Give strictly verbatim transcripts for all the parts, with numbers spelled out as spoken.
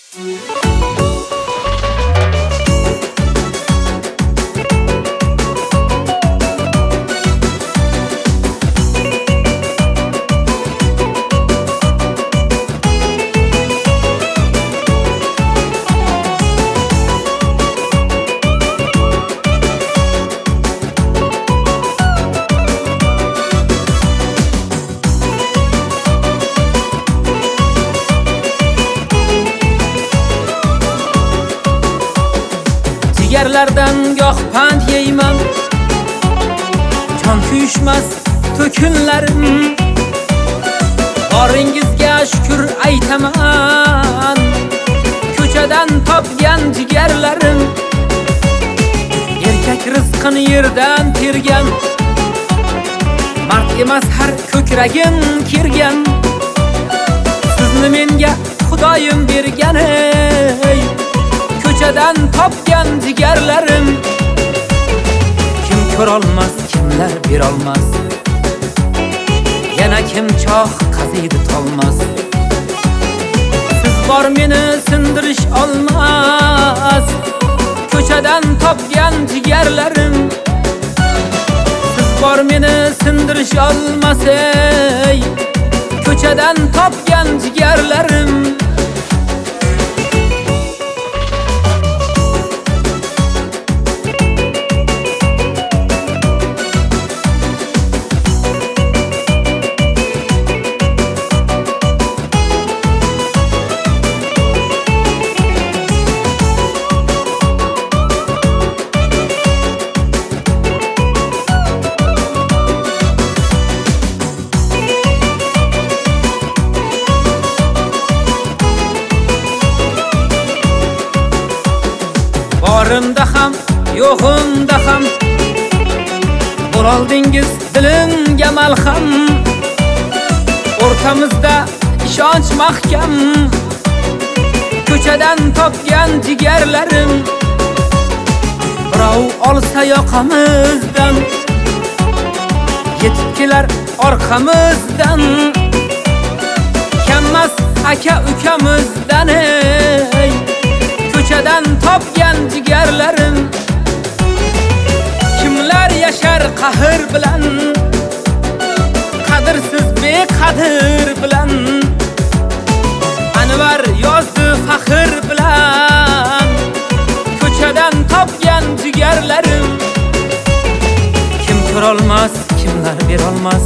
Jigarlardan goh pand yeyman, jon kuyishmas to'kinlarim. Boringizga shukr aytaman, ko'chadan topgan jigarlarim. Erkak rizqini yerdan tergan, mard emas har ko'kragim kirgan. Sizni menga Xudoyim bergan ey, ko'chadan topgan jigarlarim. Kim ko'rolmas, kimlar berolmas, yana kim choh qaziydi tolmas. Siz bor meni sindirish olmas, ko'chadan topgan jigarlarim. Siz bor meni sindirish olmas ey, ko'chadan topgan jigarlarim. Borimda ham, yo'g'imda ham bo'loldingiz dilimga malham. O'rtamizda ishonch mahkam, ko'chadan topgan jigarlarim. Birov olsa yoqamizdan, yetib kelar orqamizdan. Kammas aka ukamizdan ey, ko'chadan topgan jigarlarim. Kimlar yashar qahr bilan, qadrsiz beqadr bilan. Anvar yozdi faxr bilan, ko'chadan topgan jigarlarim. Kim ko'rolmas, kimlar berolmas,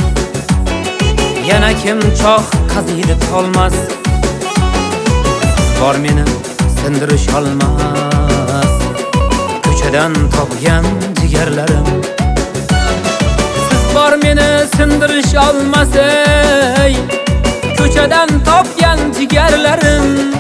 yana kim choh qaziydi tolmas. Bor meni sindirish olmas, ko'chadan topgan jigarlarim. Siz bor meni sindirish olmas ey, ko'chadan topgan jigarlarim.